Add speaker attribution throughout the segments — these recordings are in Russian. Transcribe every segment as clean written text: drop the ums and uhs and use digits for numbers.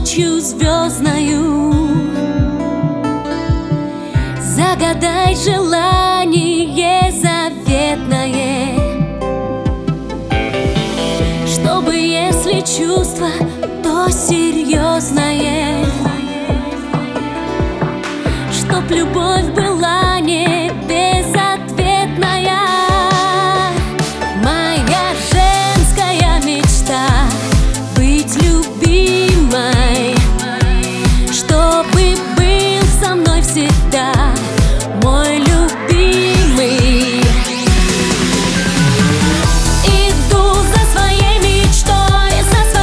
Speaker 1: ночью звездною. Загадай желание заветное, чтобы, если чувство, то серьезное, чтоб любовь была не безответная. Моя женская мечта — быть любимой, чтобы был со мной всегда мой любимый. Иду за своей мечтой,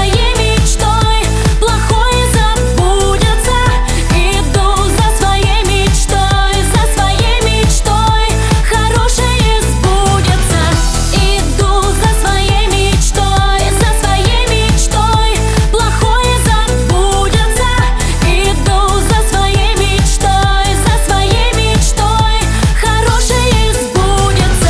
Speaker 1: плохое забудется. Иду за своей мечтой, хорошее сбудется. Иду за своей мечтой, плохое забудется. Иду за своей мечтой, хорошее сбудется.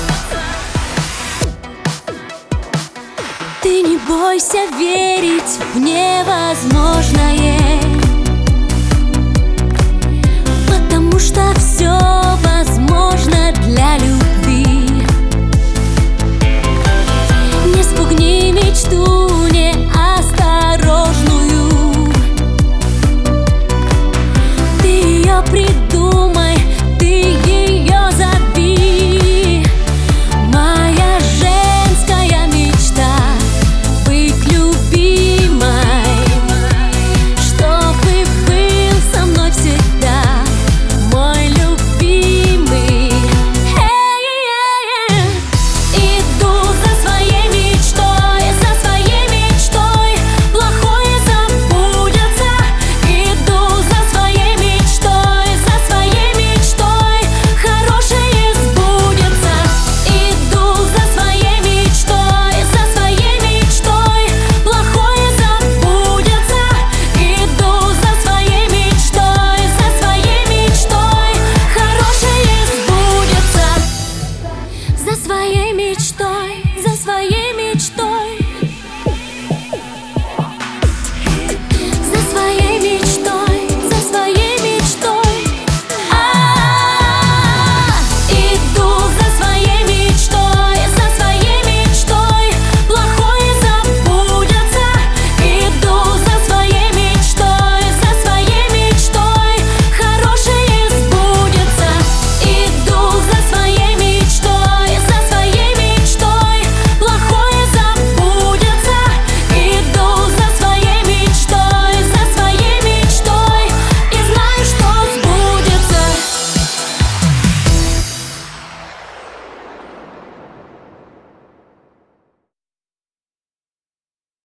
Speaker 1: Ты не бойся верить в невозможное, потому что